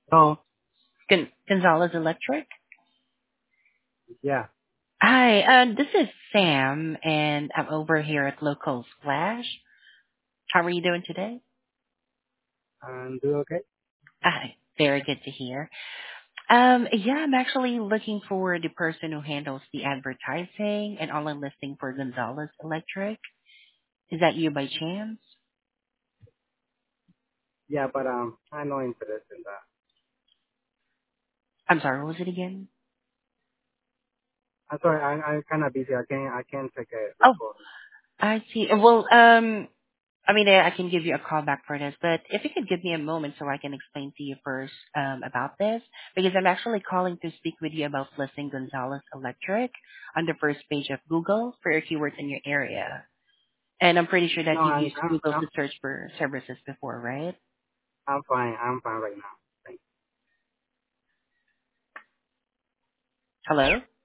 Oh, Gonzalez Electric. yeah, Hi, this is Sam, and I'm over here at Local Splash. How are you doing today? I'm doing okay. Hi, very good to hear. Yeah, I'm actually looking for the person who handles the advertising and online listing for Gonzalez Electric. Is that you by chance? Yeah, but I'm not interested in that. I'm sorry, what was it again? I'm sorry, I'm kind of busy. I can't take this Oh, call. I see. Well, I mean, I can give you a call back for this, but if you could give me a moment so I can explain to you first about this, because I'm actually calling to speak with you about listing Gonzalez Electric on the first page of Google for your keywords in your area. And I'm pretty sure that No, you've I'm used I'm Google I'm, to search for services before, right? I'm fine. I'm fine right now. Thank Hello?